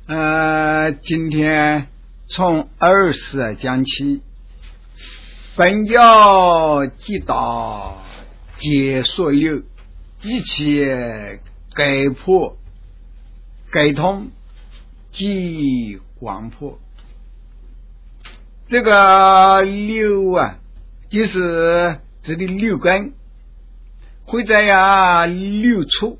今天从20讲起，本教即道解说流，一起改破改通即广破。这个流啊，就是这个六根会在六处。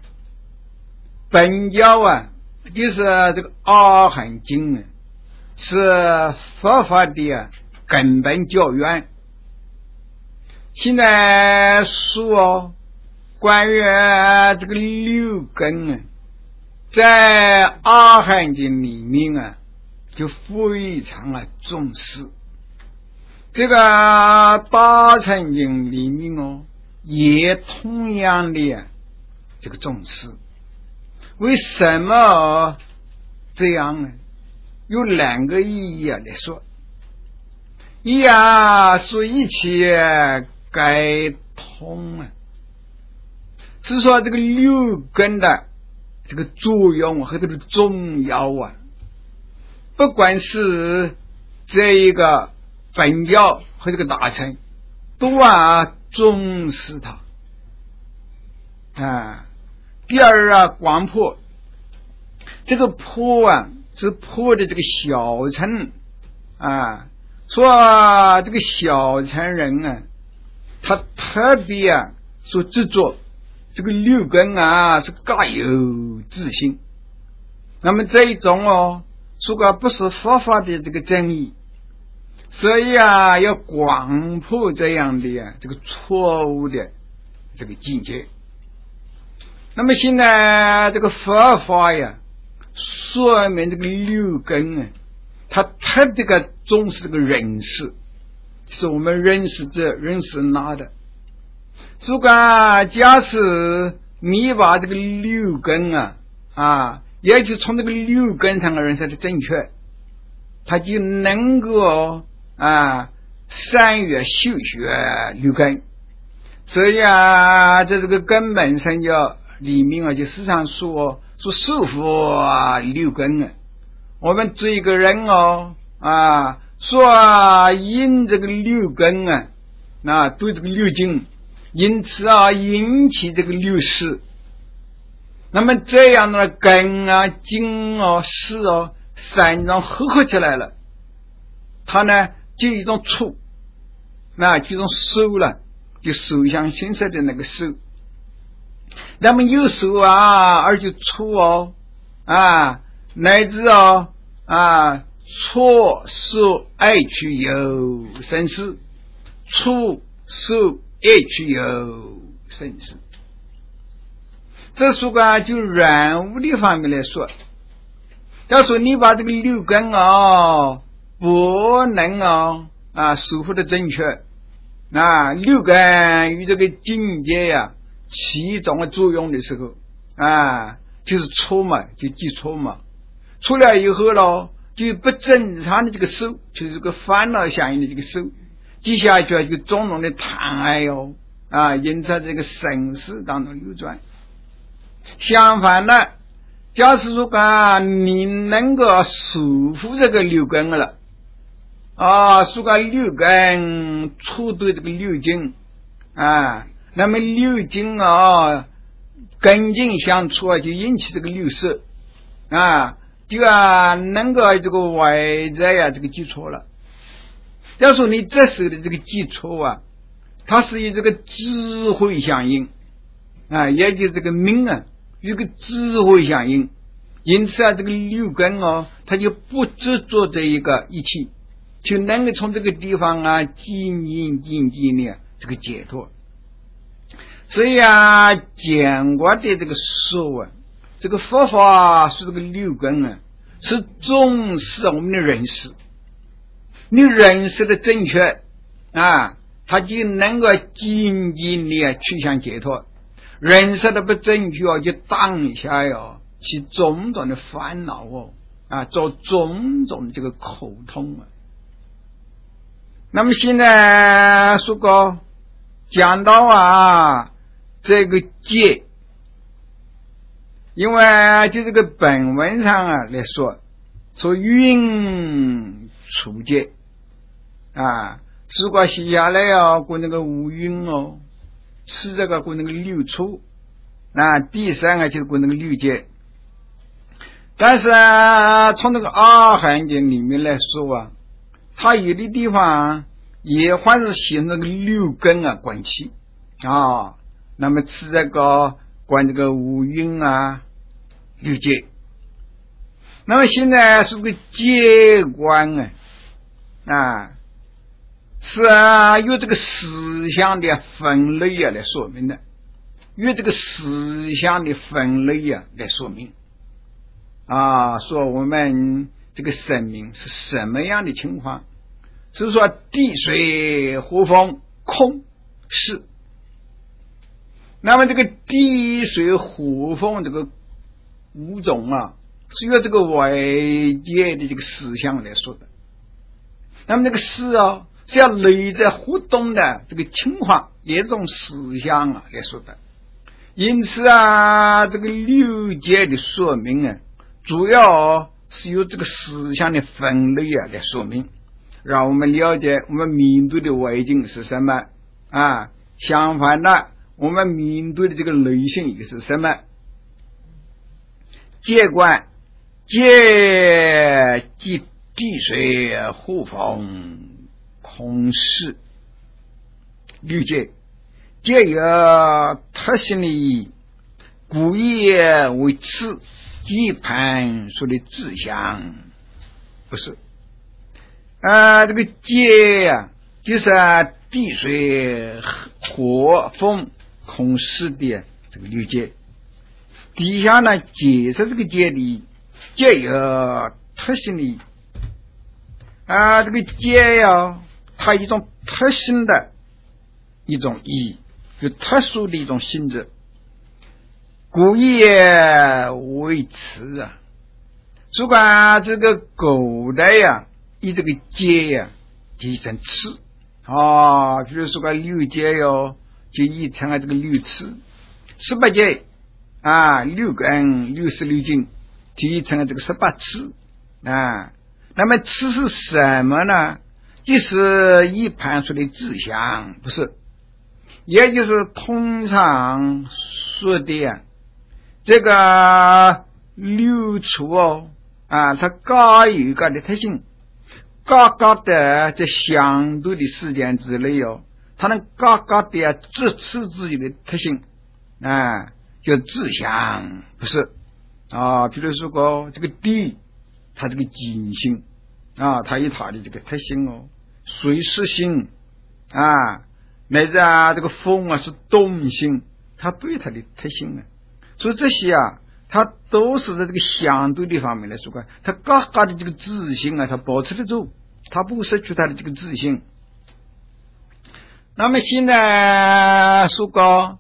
本教啊，就是这个阿含经啊，是佛法的根本教源。现在说关于这个六根啊，在阿含经里面啊，就非常重视。这个大乘经里面也同样的这个重视。为什么这样呢？有两个意义来说。一是一起改通是说这个六根的这个作用和这个重要不管是这一个本教和这个大乘都重视它第二广破，这个破是破的这个小乘说这个小乘人他特别所执着这个六根是各有自性。那么这一种如果不是佛法的这个真义，所以要广破这样的这个错误的这个境界。那么现在这个佛法说明这个六根它特别重视这个认识，是我们认识哪的。如果假使你把这个六根也就从这个六根上认识的正确，他就能够善于修学六根。所以在这个根本身教里面就时常说束缚六根我们这个人说因这个六根对这个六经，因此引起这个六识。那么这样的根经识三种合起来了，它呢就一种触，这种手了，就手相心色的那个手。那么有手而就触乃至错手爱去有生死，触手爱去有生死。这书就软物的方面来说，要说你把这个六根不能守护的正确，六根与这个境界起一种作用的时候就是错嘛，就记错嘛。出来以后就不正常的这个手，就是这个烦恼相应的这个手，接下去就种种的贪爱因此这个生死当中流转。相反的，假使如果你能够守护这个六根了如果六根触对这个六经那么六经根经相处就引起这个六识就能够这个外在这个基础了。要说你这时的这个基础它是与这个智慧相应也就是这个命与这个智慧相应，因此这个六根它就不执着这一个一起，就能够从这个地方渐的这个解脱。所以简过的这个说这个佛法是这个六根是重视我们的认识。你认识的正确它就能够渐的趋向解脱。认识的不正确就当下起种种的烦恼做种种的这个口痛那么现在说过讲到这个戒因为就这个本文上啊来说云处界啊，吃过洗下来哦，过那个无云哦，吃这个过那个六处，那第三个就是过那个六界。但是啊，从那个阿含经里面来说啊，它有的地方也还是写那个六根啊关系啊，那么吃这个关这个五蕴啊六界。那么现在是个界观啊，是啊，由这个思想的分类啊来说明的，由这个思想的分类啊来说明啊，说我们这个生命是什么样的情况，是说地水火风空是。那么这个地水火风这个五种啊，是由这个外界的这个思想来说的。那么这个事啊，是要内在活动的这个情况，一种思想啊来说的。因此啊，这个六界的说明啊，主要是由这个思想的分类啊来说明，让我们了解我们面对的外境是什么啊。相反的，我们面对的这个内心又是什么？界观，界即地水火风空识，六界皆有特性的意义，故也为此基盘说的志向，不是这个界呀，就是地水火风空识的这个六界。底下呢解释这个界的皆有特性的意义这个界呀，它一种特性的一种意义，有特殊的一种性质，故也为此啊。如果这个古代呀，以这个界呀结成次比如说个六界哟，就译成了这个六次，18界六根66经就译成了这个18次那么次是什么呢？就是一盘说的志向，不是，也就是通常说的这个六处它各有各的特性，各的在相对的时间之内它能各的支持自己的特性叫志向，不是比如说过这个地，它这个金性它有它的这个特性水是性乃至这个风是动性，它都有它的特性所以这些它都是在这个相对的方面来说它各的这个自性它保持得住，它不失去它的这个自性。那么现在说过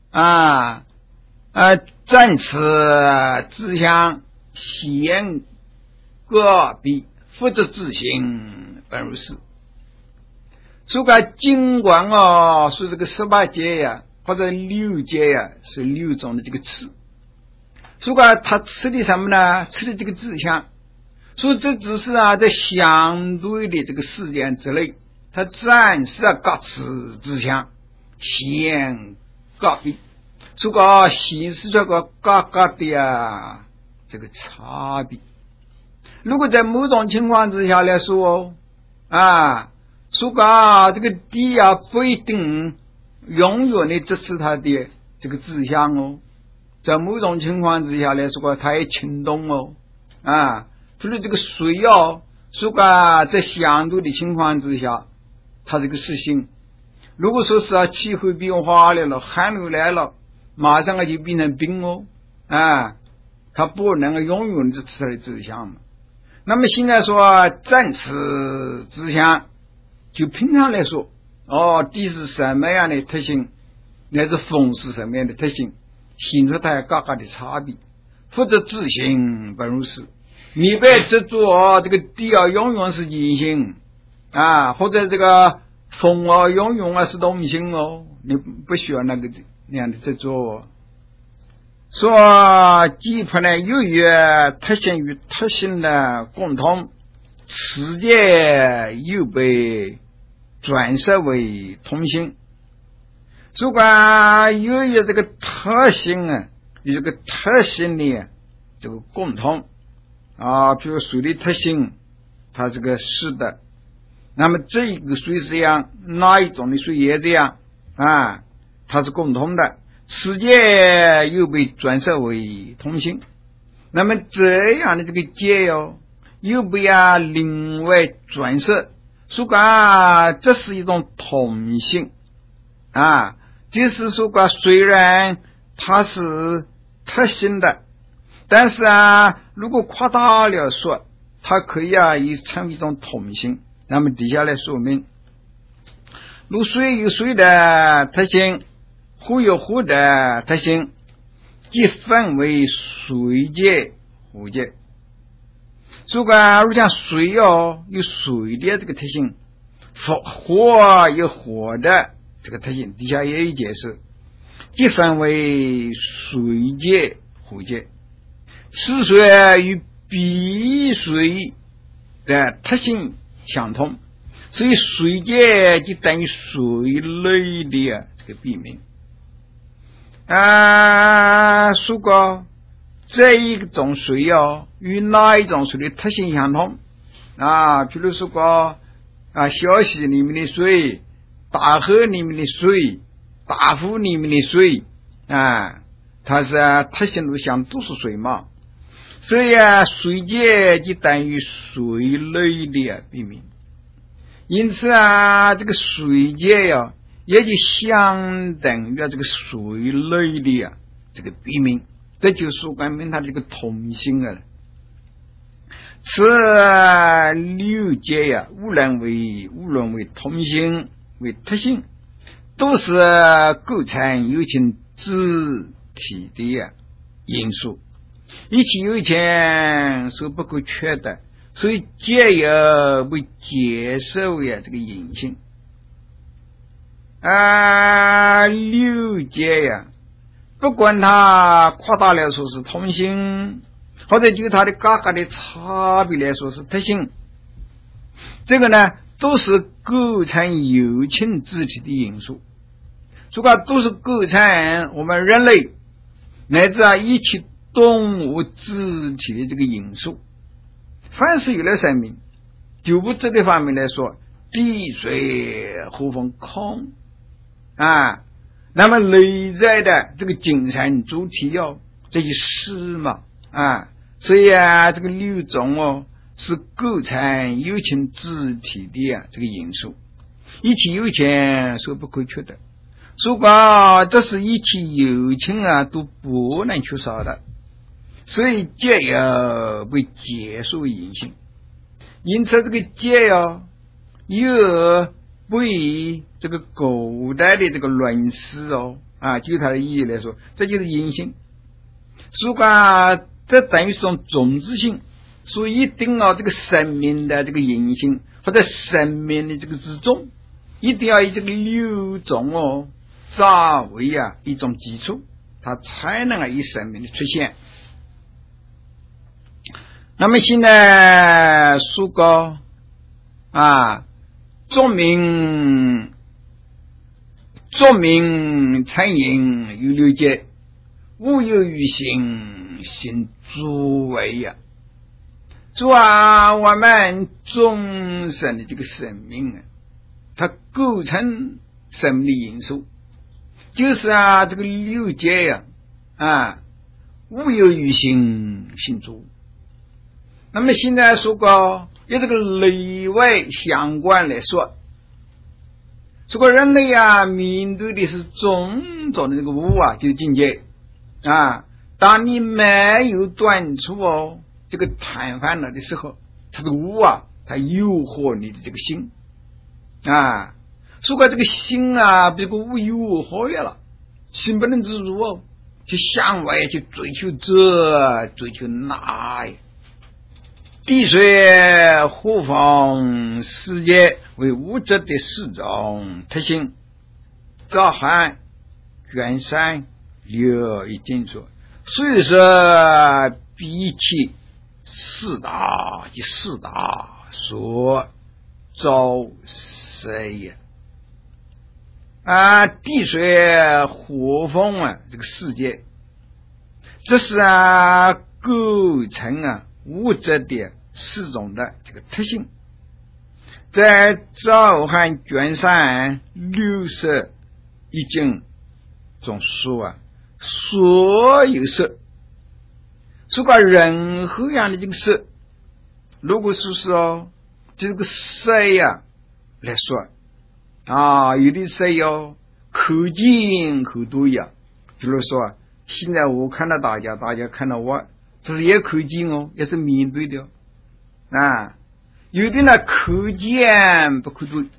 暂时志向显个比复则自性本如是。说个尽管说这个18界或者6界是6种的这个次，说个他吃的什么呢？吃的这个志向，所以这只是在相对的这个时间之内，他暂时各吃志向显个比，说个显示出个各的这个差别。如果在某种情况之下来说说个这个地不一定永远的支持他的这个志向在某种情况之下来说他也轻动比如这个水说个在相对的情况之下，它这个事情如果说是气候变化了，寒流来了，马上就变成冰它不能够永远支持它的志向嘛。那么现在说暂时志向，就平常来说地是什么样的特性，乃至风是什么样的特性，显出它各的差别，或者自性本如是。你不要执着这个地永远是阴性或者这个风永远是动性你不需要那样的执着说基本呢由于特性与特性的共同，世界又被转设为同性。如果由于这个特性啊与这个特性的这个共同啊，比如水的特性它这个是的，那么这一个水是这样，哪一种的水也这样啊，它是共同的，世界又被转设为同性。那么这样的这个界又被另外转设，说这是一种同性啊，就是说虽然它是特性的，但是如果扩大了说，它可以也成为一种同性。那么底下来说明，如水有水的特性，湖有湖的特性，即分为水界、湖界。如果像水有水的这个特性，火有火的这个特性，底下也有解释，即分为水界、湖界。此水与彼水的特性相同，所以水界就等于水类的这个别名如果这一种水与哪一种水的特性相同比如说小溪里面的水、大河里面的水、大湖里面的水它是特性都相都是水嘛，所以水界就等于水类的别名。因此这个水界也就相等于这个水类的这个别名，这就是说明它这个同性了。此六界无论为同性为特性，都是构成有情自体的因素，一切有情所不可缺的，所以界有被接受为这个隐性六界不管它扩大了说是同性，或者就它的各个的差别来说是特性，这个呢都是构成有情自体的因素，这个都是构成我们人类乃至一切动物自体的这个因素。凡是有了生命，就物质的方面来说，地水火风空那么内在的这个精神主体这就是嘛所以这个六种是构成有情自体的这个因素，一切有情所不可缺的，如果这是一切有情都不能缺少的，所以界被结束隐性。因此这个界又被这个古代的这个论师就它的意义来说，这就是隐性。如果这等于是种种子性，所以一定这个生命的这个隐性或者生命的这个之中，一定要以这个六种作为一种基础，它才能以生命的出现。那么现在说过作命参引有六界，无有于心，心诸为我们众生的这个生命它构成生命的因素，就是这个六界无有于心，心诸。那么现在说过有这个内外相关来说，这个人类面对的是种种的这个物就是境界当你没有断除这个贪烦了的时候，这个物它诱惑你的这个心如果这个心被这个物诱惑了，心不能自主去向外去追求这追求那地水火风世界为物质的四种特性，早寒、远山、流已经说， 所以说比起四大及四大所造色也地水火风这个世界，这是构成物质的四种的这个特性。在赵汉卷上61经中说所有色，说个任何样的这个色，如果说这个色来说有的色可近可对比如说现在我看到大家看到我，这是也可近也是面对的有的呢可见不可对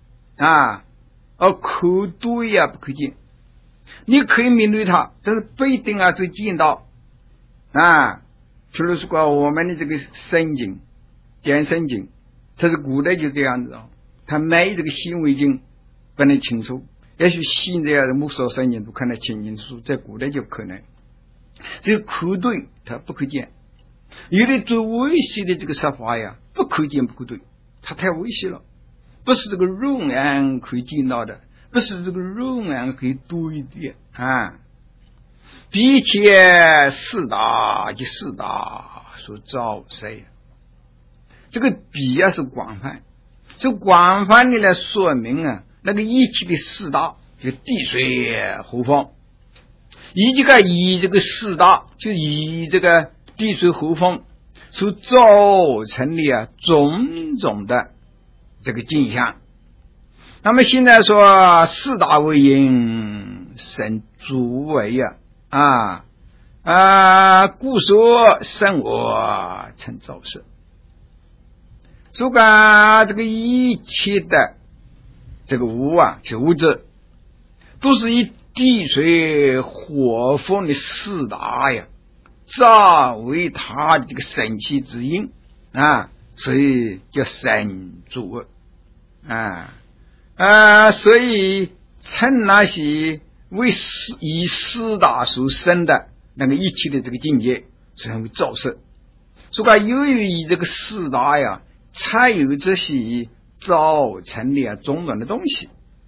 可对不可见。你可以面对它，但是不一定就见到比如说我们的这个神经见神经，它是古代就这样子它没这个显微镜不能清楚，也许现在某些神经都看得清清楚楚，在古代就可能。这个可对它不可见，有的最微细的这个说法不可见不可对，它太微细了，不是这个肉眼可以见到的，不是这个肉眼可以对的比起四大及四大所造色，这个比是广泛，这广泛的来说明那个一起的四大就地水火风，以这个四大就以这个地水火风所造成的种种的这个景象。那么现在说四大为因，生诸为故说生我成造色。说这个一切的这个物就物质，都是以地水火风的四大作为它的这个生气之因所以叫生诸物所以称那些为以四大所生的那个一切的这个境界称为造色。所以由于以这个四大才有这些造成的种种的东西，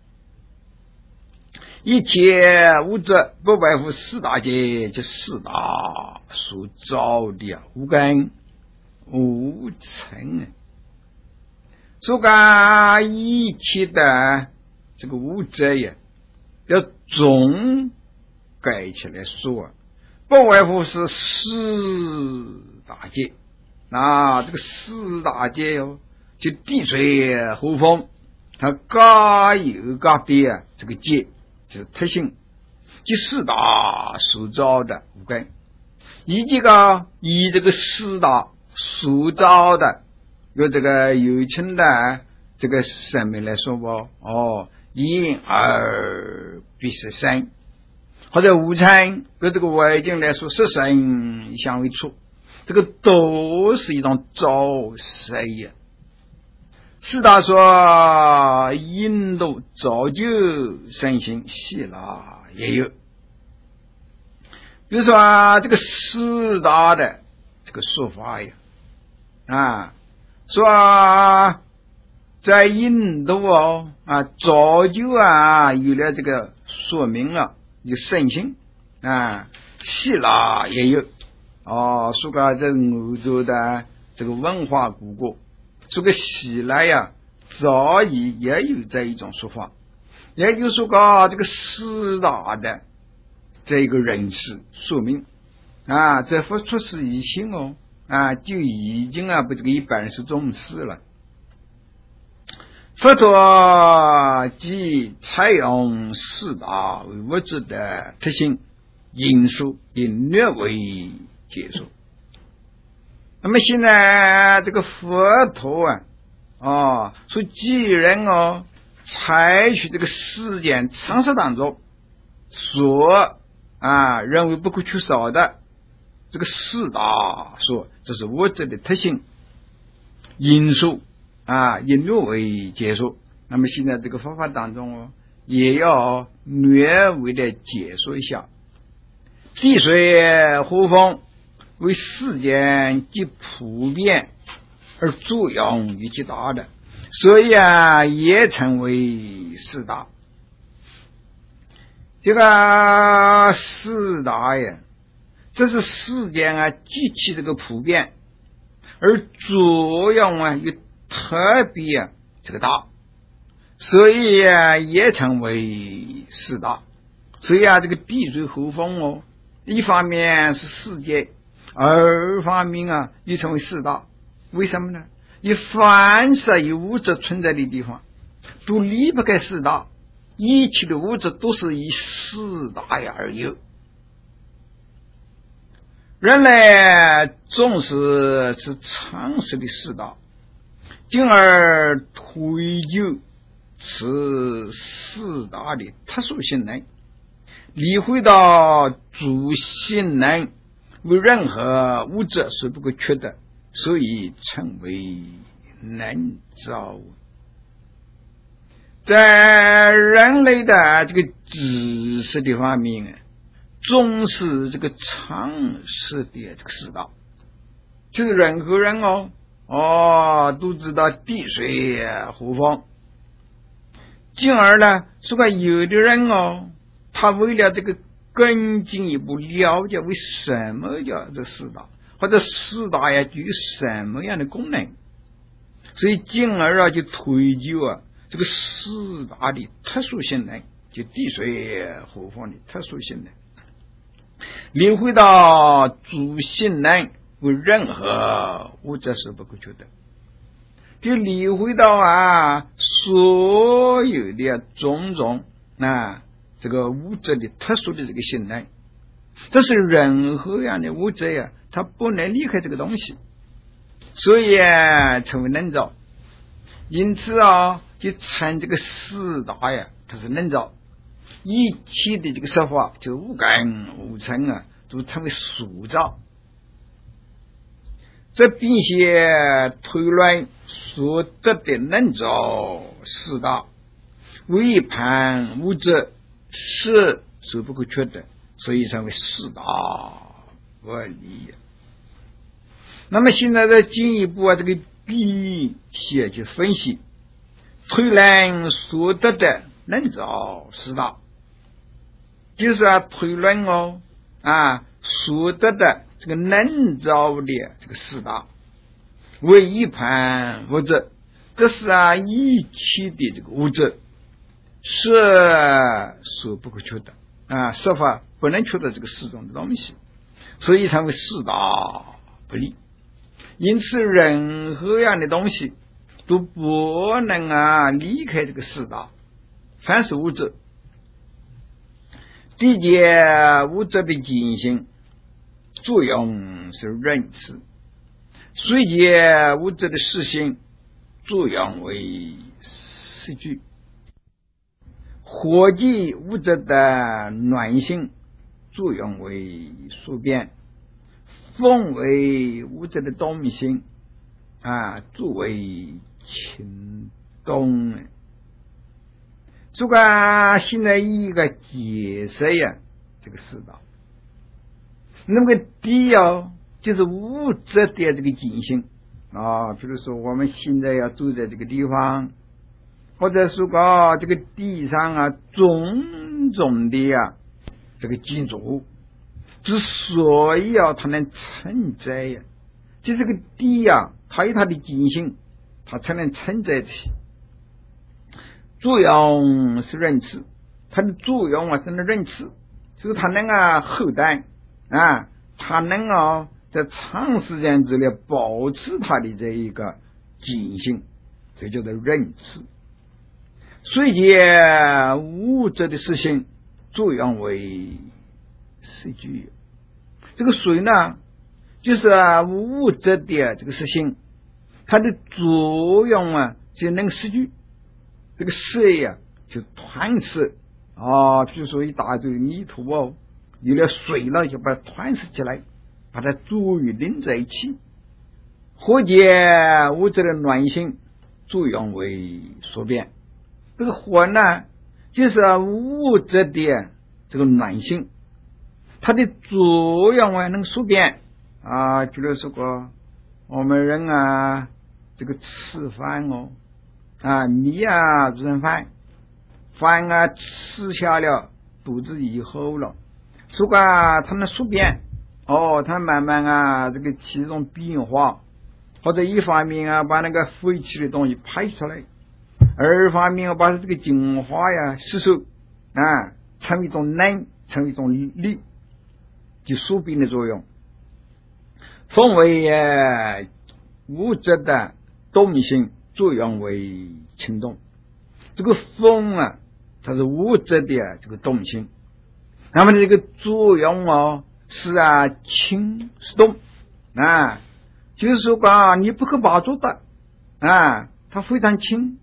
一切物质不外乎四大界，就四大所造的无根无尘。所以一切的这个物质要总改起来说不外乎是四大界。这个四大界就地水火风，它各有各的这个界，就是特性，即四大所造的五根，以这个四大所造的有这个有情的这个生命来说因而必是生，或者无常有这个外境来说是生相为处，这个都是一种造色四大说引导造就生性细啦也有。比如说这个四大的这个说法说在印度早就有了这个说明了有圣性希腊也有说个在欧洲的这个文化古国，说个希腊早已也有这一种说法，也就是说个这个四大的这一个人士说明在佛出世以前就已经被这个一般人是重视了。佛陀即采用四大为物质的特性因素，以略为解说。那么现在这个佛陀说既然采取这个世间常识当中所认为不可缺少的这个四大说，这是物质的特性因素以略为解说。那么现在这个方法当中也要略微的解说一下。 地水火风为世间极普遍而作用于极大的，所以也称为四大。这个四大呀，这是世间极其这个普遍，而作用又特别这个大，所以也称为四大。所以这个地水火风一方面是世界，二方面又成为四大。为什么呢？以凡是有物质存在的地方，都离不开四大，一切的物质都是以四大而有。人类重视是常识的四大，进而推究此四大的特殊性能，理会到主性能为任何物质所不可缺的，所以称为能造。在人类的这个知识的方面重视这个常识的这个四大，就是任何人都知道地水火风，进而呢说个有的人他为了这个更进一步了解为什么叫这四大，或者四大具有什么样的功能，所以进而就推究这个四大的特殊性能，就地水火风的特殊性能，理会到主性能为任何物质是不可缺的，就理会到所有的种种这个物质的特殊的这个性能，这是任何样的物质它不能离开这个东西，所以成为能造。因此就称这个四大它是能造，一切的这个说法就无根无尘都称为塑造。这并且推论所得的能造四大为一盘物质是所不可缺的，所以称为四大不离。那么现在再进一步这个并且去分析推论所得的能造四大，就是推论所得的这个能造的这个四大为一盘物质，这是一切的这个物质是所不可缺的设法不能缺的这个四种的东西，所以称为四大不离。因此任何样的东西都不能离开这个四大，凡是物质。地界物质的进行作用是认知，水界物质的实性作用为视觉，火界物质的暖性作用为所变，风为物质的动性作为轻动。这个现在一个解释这个四大。那么地就是物质的这个进行比如说我们现在要住在这个地方，或者说这个地上种种的这个建筑物，之所以它能存在就这个地它有它的进行，它才能存在起。作用是认知，它的作用是能认知，就是它能后代它能在长时间之内保持它的这一个进行，这叫做认知。水界物质的实性作用为视觉，这个水呢就是物质的这个实性，它的作用就能视觉。这个水就团实比如说一大堆泥土有了水了，就把它团实起来，把它足以拎在一起。火界物质的暖性作用为所变，这个火呢就是物质的这个暖性， 它的作用啊能数变啊，比如说过我们人啊这个吃饭哦啊米啊煮成饭啊吃下了肚子以后了，如果它能数变哦，它慢慢啊这个起一种变化，或者一方面啊把那个废弃的东西排出来，二方面啊把这个精华呀吸收啊成为一种能，成为一种力，就数变的作用。风为物质的动性，作用为轻动。这个风啊它是物质的这个动性，那么这个作用哦是啊轻是动啊，就是说啊你不可把住的啊，它非常轻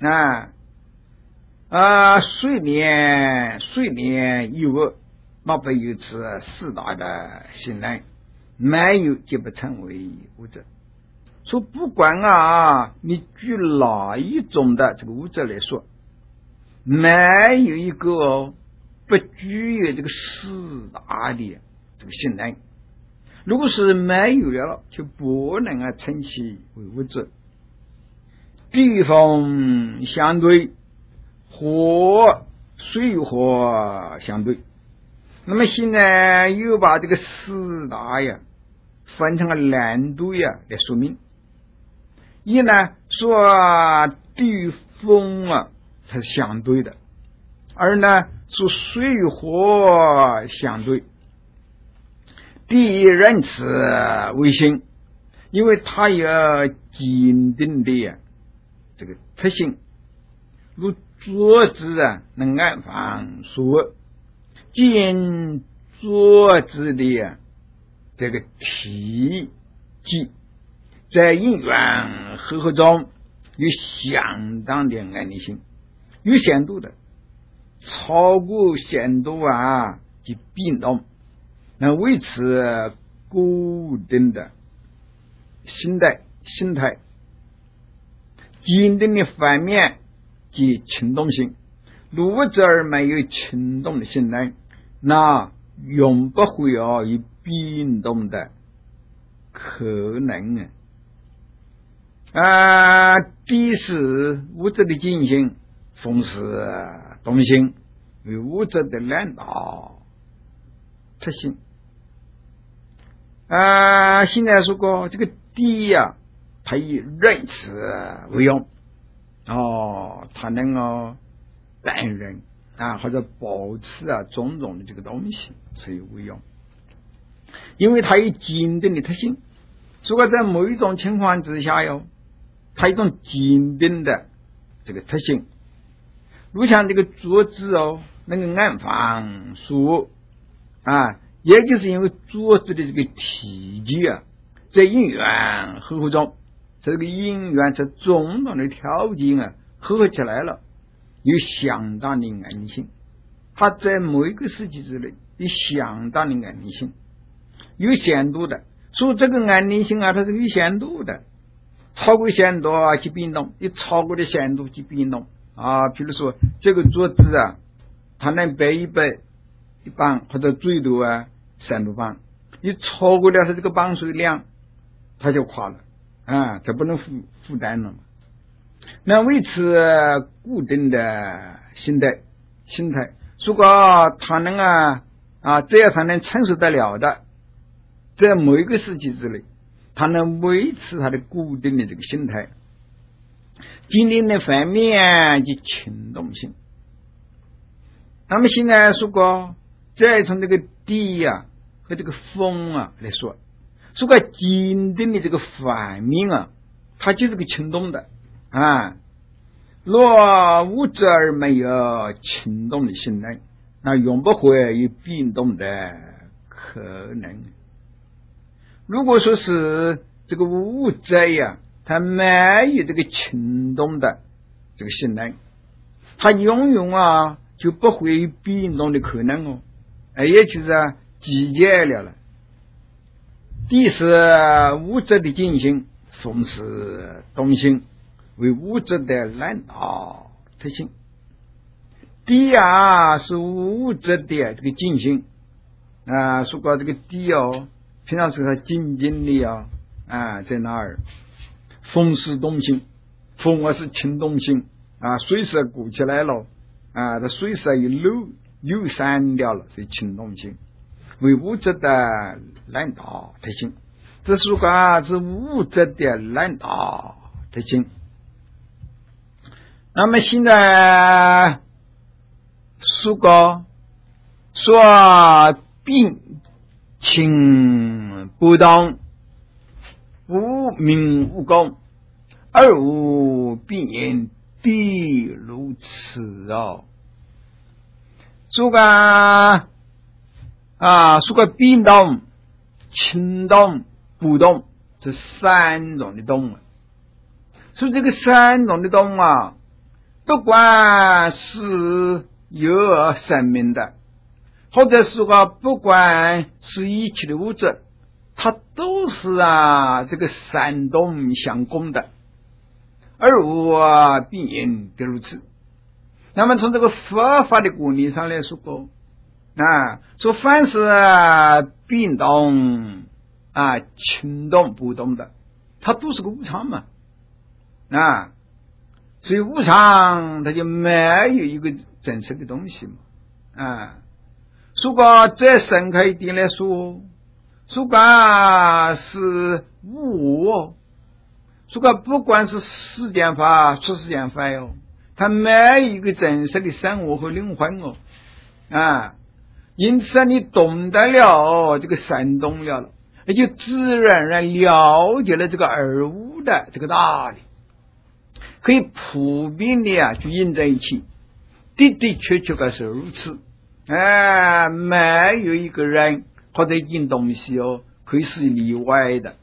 水炼有物，那不有此四大的性能，没有就不成为物质。说不管啊你举哪一种的这个物质来说，没有一个不具有这个四大的这个性能，如果是没有了就不能称其为物质。地风相对，火水火相对，那么现在又把这个四大呀分成了两对呀来说明。一呢说地风啊它是相对的，二呢说水火相对。地认此为性，因为它有坚定的这个特性，如桌子啊能安放所见桌子的这个体积，在因缘和合中有相当的安定性，有限度的，超过限度啊就变动，那维持固定的心态，坚定的反面即轻动性。如物质而没有轻动的性能，那永不会有变动的可能地是物质的进行，风是动性，为物质的两大特性。现在说过这个地呀它以认识为用它能担任或者保持种种的这个东西所以为用，因为它有坚定的特性。如果在某一种情况之下它一种坚定的这个特性，如像这个桌子能够安放书也就是因为桌子的这个体积在因缘合合中，这个因缘在种种的条件合合起来了，有相当的安定性。它在某一个时期之内有相当的安定性，有限度的，所以这个安定性它是有限度的，超过限度去变动，一超过的限度去变动比如说这个桌子它能背一磅或者最多3多磅，你超过了它这个磅数量它就垮了它不能负担了。那维持固定的心态，如果它能这样才能承受得了的，在某一个时期之内它能维持它的固定的这个心态。坚定的反面及轻动性。那么现在说过再从这个地和这个风来说，如果坚定的这个反面它就是个轻动的若物质而没有轻动的性能，那永不会有变动的可能。如果说是这个物质它没有这个轻动的这个性能，它永远就不会有变动的可能也就是集结了。地是物质的进行，风是动性，为物质的两大特性。地是物质的这个进行， 啊，说过这个地哦，平常时候静静的在哪儿？风是动性，风是轻动性啊，水是鼓起来了啊，这水是有散掉了，是轻动性，为物质的懒大特性。这是个是物质的懒大特性。那么现在说病情不当，无名无功，而无病人必如此哦。说个病动、轻动、不动，这三种的动。所以这个三种的动啊，不管是有生命的，或者是不管是一切的物质，它都是这个三动相共的，而无病人必如此。那么从这个佛法的观念上来说说凡是病动轻动不动的，它都是个无常嘛所以无常它就没有一个真实的东西嘛如果再深刻一点来说，如果是无我，如果不管是世间法、出世间法它没有一个真实的生活和灵魂因此你懂得了这个三动了，也就自然而然了解了这个二无的这个道理，可以普遍的去印证一起，的的确确是如此没有一个人或者一件东西可以是例外的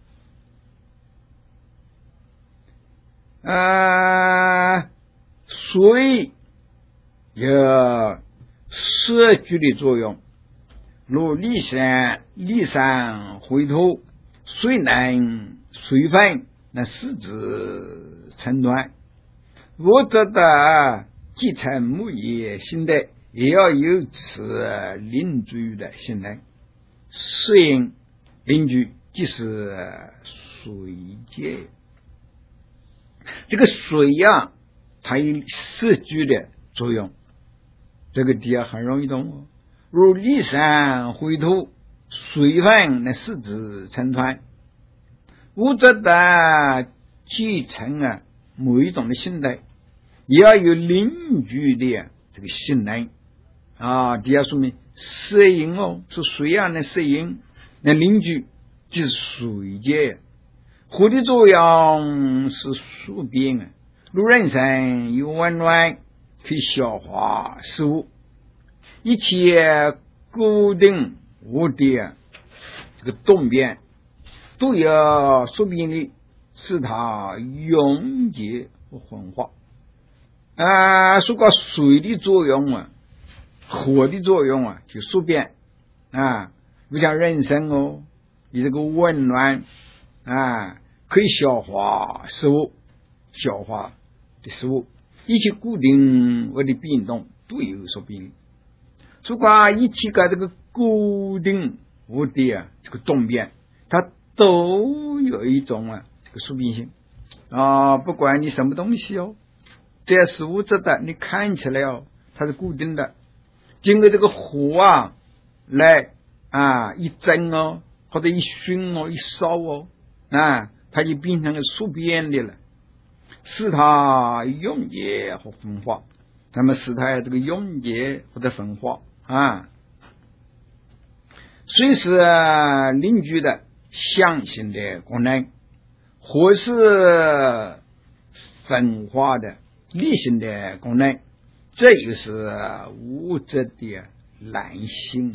水有摄取的作用，如离山回土，水能水分那使之成团，物质的继承母业性德，也要有此邻居的性能。适应邻居即是水界，这个水它有摄取的作用，这个地很容易懂如离山回土，水分能使之成团，物质的继承某一种的性德，也要有邻居的这个性能底下说明适应是水能适应，那邻居就是水界，火的作用是宿便如人参有温暖，可以消化食物，一切固定物的这个动变都有宿便力，使它溶解和混化说过水的作用火的作用就宿便就像人参你这个温暖可以消化食物，消化的食物，一切固定物的变动都有宿便力。如果一切这个固定物的这个动变，它都有一种这个宿便性不管你什么东西这是物质的，你看起来它是固定的，经过这个火来一蒸或者一熏一烧它就变成了宿便的了，使它溶解和分化，那么使它这个溶解或者分化水是邻居的相性的功能，火是分化的力性的功能，这就是物质的懒性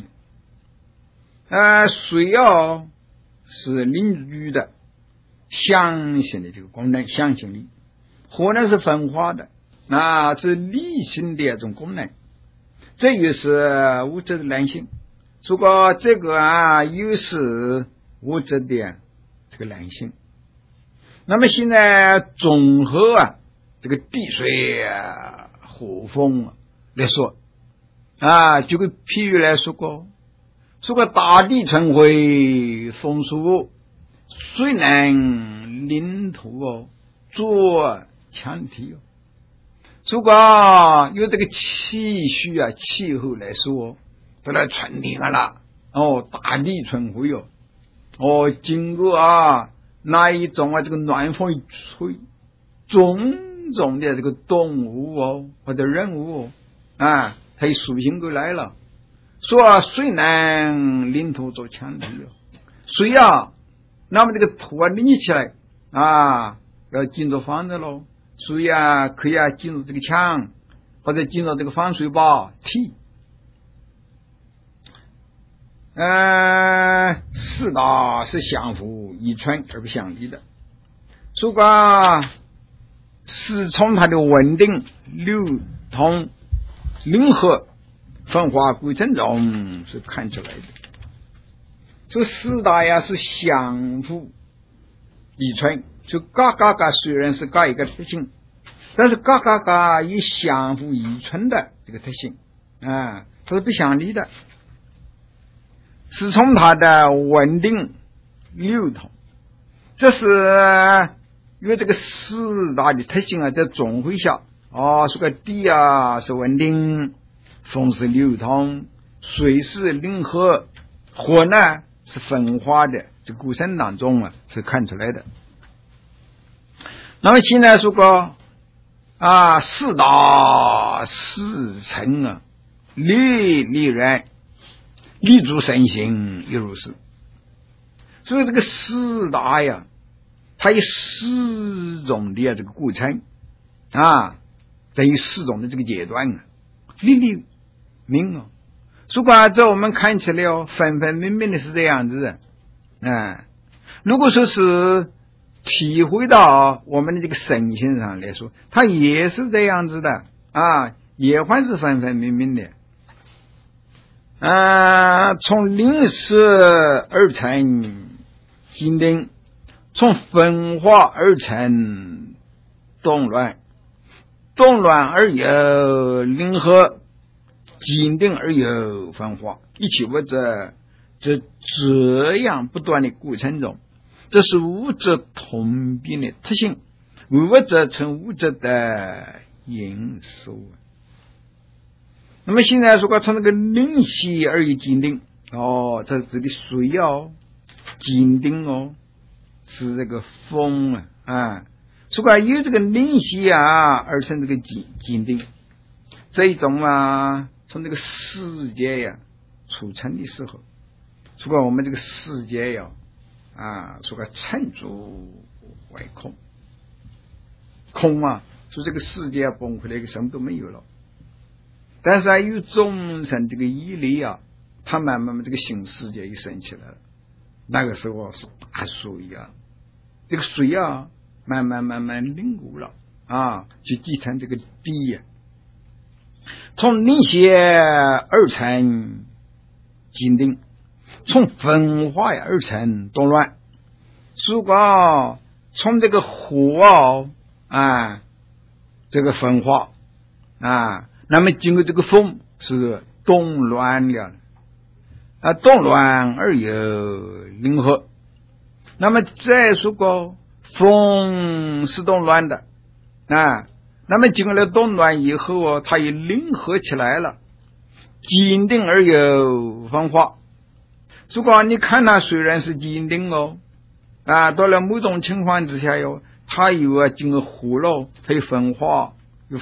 水是邻居的相性的这个功能，相性力，火呢是分化的是力性的这种功能，这就是物质的懒性。如果这个又是物质的这个懒性，那么现在综合这个地水火风来说举个譬喻来说说个大地春回风舒，水能领土作强体如果有这个气虚啊，气候来说，都来春天了大地春回经过那一种这个暖风一吹，种种的这个动物或者人物它一苏醒过来了，说水能领土做强体水那么这个土立起来要进入房子咯，水可以进入这个墙，或者进入这个防水坝体。四大是相互依存而不相离的。如果是从它的稳定、流通、灵活、分化过程中是看出来的。这四大是相互依存，就嘎虽然是嘎一个特性，但是嘎有相互依存的这个特性它是不相离的。是从它的稳定流通，这是因为这个四大的特性在综合下说个地是稳定，风是流通，水是灵活，火呢是分化的，这个过程当中是看出来的。那么现在说个四大四成历然立足身心亦如是。所以这个四大它有四种的这个过程等于四种的这个阶段历明如果这我们看起来分分明明的是这样子如果说是体会到我们的这个身心上来说，它也是这样子的也还是分分明明的从临时而成静定，从分化而成动乱，动乱而有灵合，静定而有分化，一起或者这样不断的过程中，这是物质同变的特性，物质成物质的因素。那么现在说从那个灵犀而有静定这是指的水静定是这个风如果有这个灵犀而成这个静定，这一种从这个世界出成的时候，如果我们这个世界说个沉住为空说这个世界崩溃了，一个什么都没有了。但是有众生这个毅力他慢慢这个新世界又升起来了。那个时候是大水这个水慢慢凝固了就继承这个地从灵犀而成静定，从分化而成动乱。如果从这个火这个分化那么经过这个风是动乱了动乱而有灵合。那么再说过风是动乱的那么经过了动乱以后它也灵合起来了，静定而有分化。如果你看它虽然是静定到了某种情况之下它有经过火了，它有分化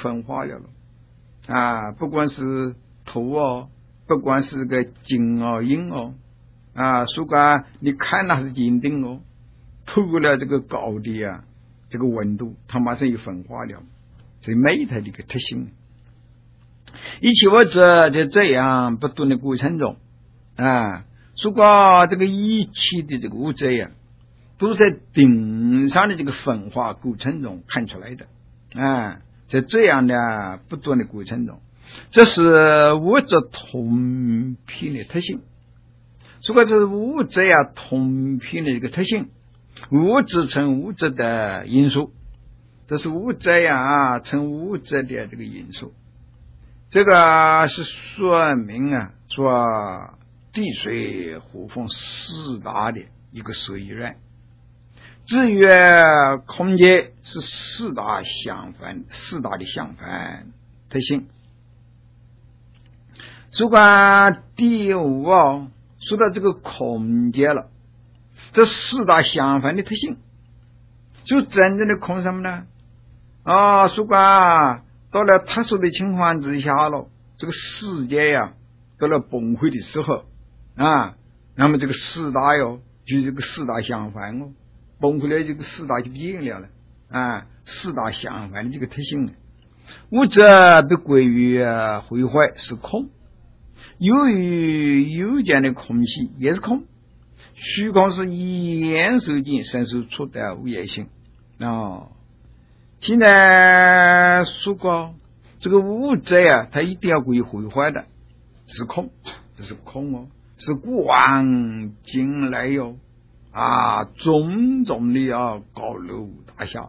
了不管是土不管是个金银如果你看它是静定透过了这个高低这个温度它马上有分化了，所以没它的一个特性。一起或者在这样不断的过程中如果这个一切的这个物质都在顶上的这个分化过程中看出来的在这样的不断的过程中，这是物质同频的特性。如果这是物质同频的这个特性，物质成物质的因素，这是物质成物质的这个因素。这个是说明说地水火风四大的一个随缘。至于空界是四大的相反特性。如果第五说到这个空界了，这四大相反的特性，就真正的空什么呢？如果到了特殊的情况之下了，这个世界呀到了崩溃的时候那么这个四大就这个四大相反崩溃了，这个四大就变了四大相反的这个特性，物质被归于毁坏是空，由于有见的空隙也是空，虚空是言受尽生受出的无业性现在说过这个物质它一定要归于毁坏的是空，这是空是光进来种种的高楼大厦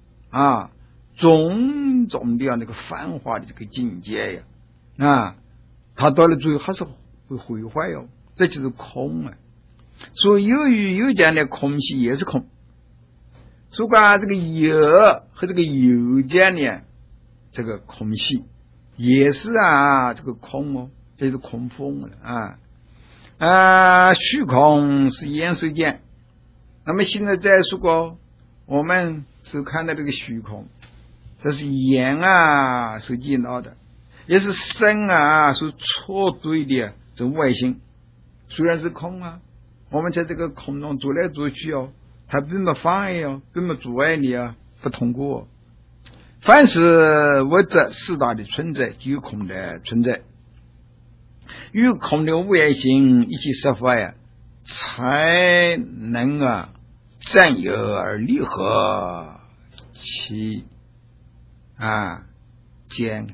种种的那个繁华的这个境界它到了最后还是会毁坏这就是空所以由于有这样的空隙也是空，如果这个有和这个有这样的这个空隙也是这个空这是空风虚空是言受见。那么现在再说过，我们是看到这个虚空，这是言所见到的，也是身所错对的这外形，虽然是空我们在这个空中走来走去它并没妨碍并没阻碍你不通过。凡是物质四大的存在就有空的存在，与空的无业性一起设法才能占有而离合其间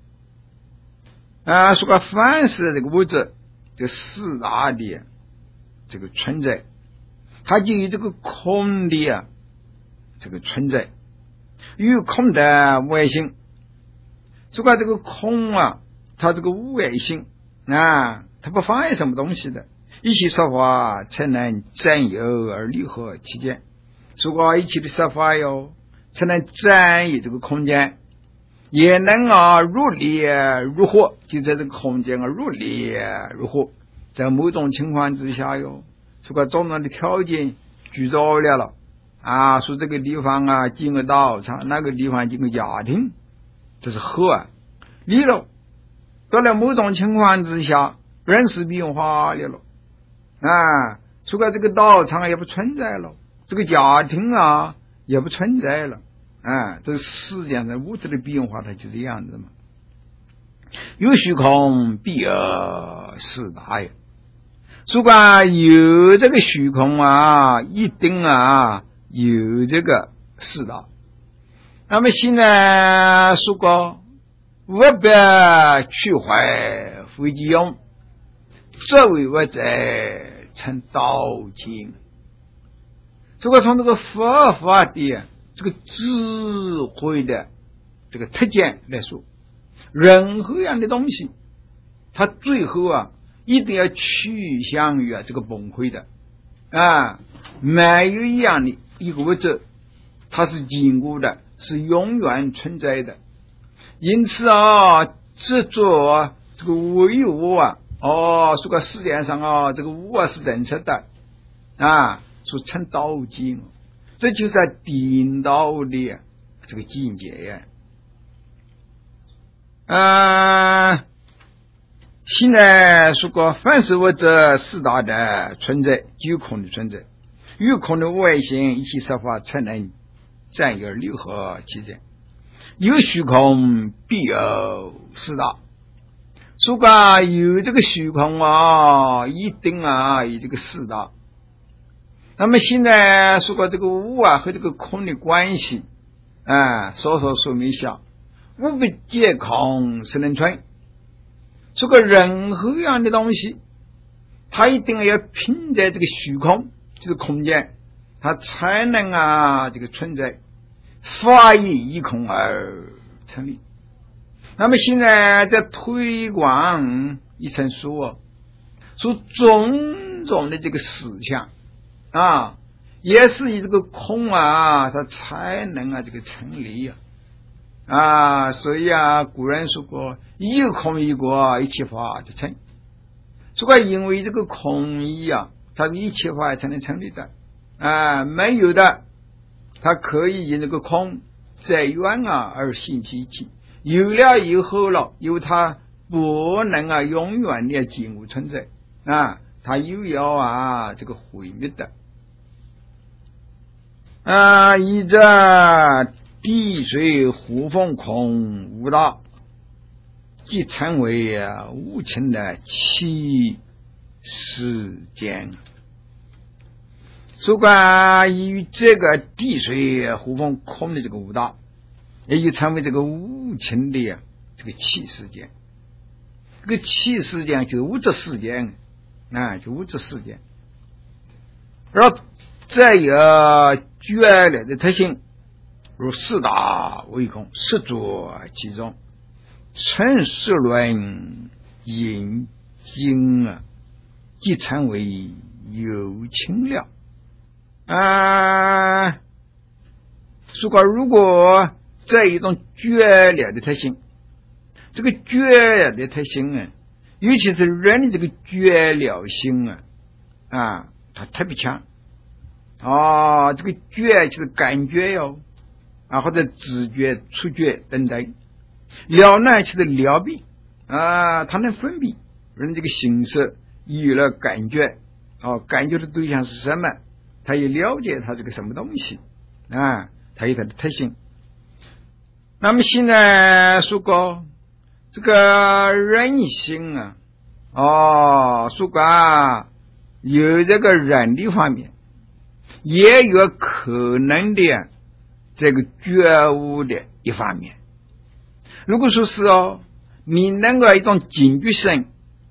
说个凡是这个物质这四大的这个存在，它就有这个空的这个存在，与空的无业性。说个这个空它这个无业性它不妨碍什么东西的，一起说法才能占有而离合其间。如果一起的说法才能占有这个空间，也能如理如火，就在这个空间如理如火。在某种情况之下如果种种的条件具足了说这个地方建个道场，那个地方建个家庭，这是和离了。到了某种情况之下人事变化了如果这个道场也不存在了，这个家庭也不存在了这是世界上物质的变化，它就这样子嘛。有虚空必有四大如果有这个虚空一定有这个四大。那么现在说过无别去坏非即用，作为物质成道经。如果从这个佛法的这个智慧的这个特点来说，任何样的东西它最后一定要趋向于这个崩溃的没有一样的一个物质它是坚固的，是永远存在的。因此执着这个唯物说个世界上这个物是真实的说成道经，这就是颠倒的这个境界现在说过凡是物质四大的存在就有空的存在，与空的外形一起设法才能占有离合其间。有虚空必有四大，如果有这个虚空一定有这个四大。那么现在说过这个物和这个空的关系稍稍说明一下。物不借空是能存，这个任何样的东西它一定要凭在这个虚空就是空间，它才能这个存在，法也依空而成立。那么现在在推广一层说说种种的这个思想啊，也是以这个空啊，它才能这个成立所以古人说过，一空一果，一切法就成。说过因为这个空一它一切法才能成立的没有的，它可以因这个空在远而行其一，有了以后有它不能永远的静无存在它又要这个毁灭的依着地水火风空无道，即成为无情的七世间。说关于这个地水火风空的这个无道，也就成为这个无情的这个七世间。这个七世间就是物质世间就物质世间。然后再有决裂的特性，如四大为空，十着其中，成实论引经即成为有情了说过如果这一种决裂的特性，这个决裂的特性尤其是人的这个决了性它特别强这个觉就是感觉或者知觉触觉等等，了呢就是了别它能分别人这个形式有了感觉感觉的对象是什么，他也了解它这个什么东西它有它的特性。那么现在说过这个人性说过有这个人的方面，也有可能的这个觉悟的一方面。如果说是你能够一种警觉性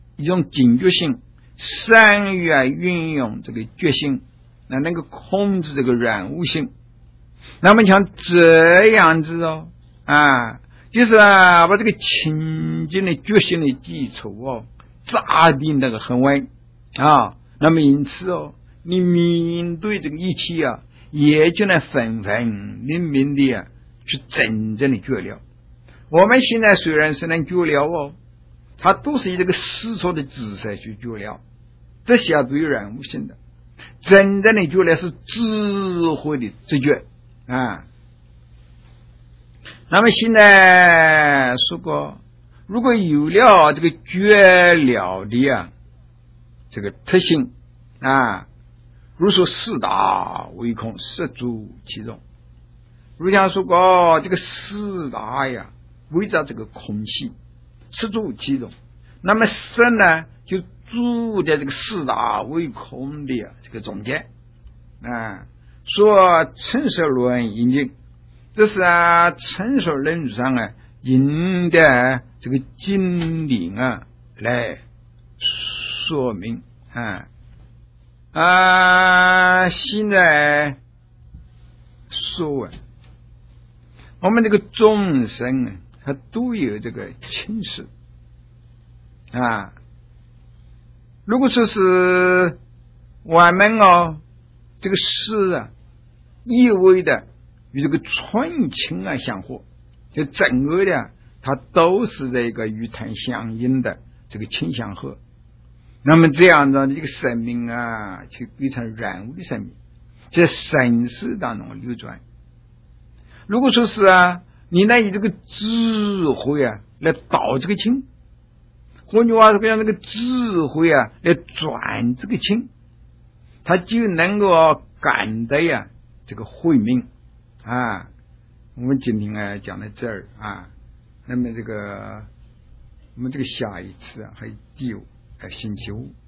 善于运用这个觉性，能够控制这个染物性，那么像这样子就是把这个清净的觉性的基础扎定那个很稳那么因此你面对这个一切也就能分分明明的去真正的觉了。我们现在虽然是能觉了它都是以这个世俗的知识去觉了，这是要对人无性的。真正的觉了是智慧的直觉那么现在说过，如果有了这个觉了的这个特性如说四大为空，十住其中。如像说过这个四大围着这个空气，十住其中。那么身呢就住在这个四大为空的这个中间说成实论引经，这是成实论上引的这个经理来说明现在说我们这个众生它都有这个情识如果说是我们这个事意味的与这个纯情相合，就整个的它都是这个与它相应的这个情相合，那么这样的这个生命就变成染物的生命，在生死当中流转。如果说是你能以这个智慧来导这个情，换句话说用这个智慧来转这个情，他就能够感得这个慧命我们今天讲到这儿那么这个我们这个下一次还有第五星期五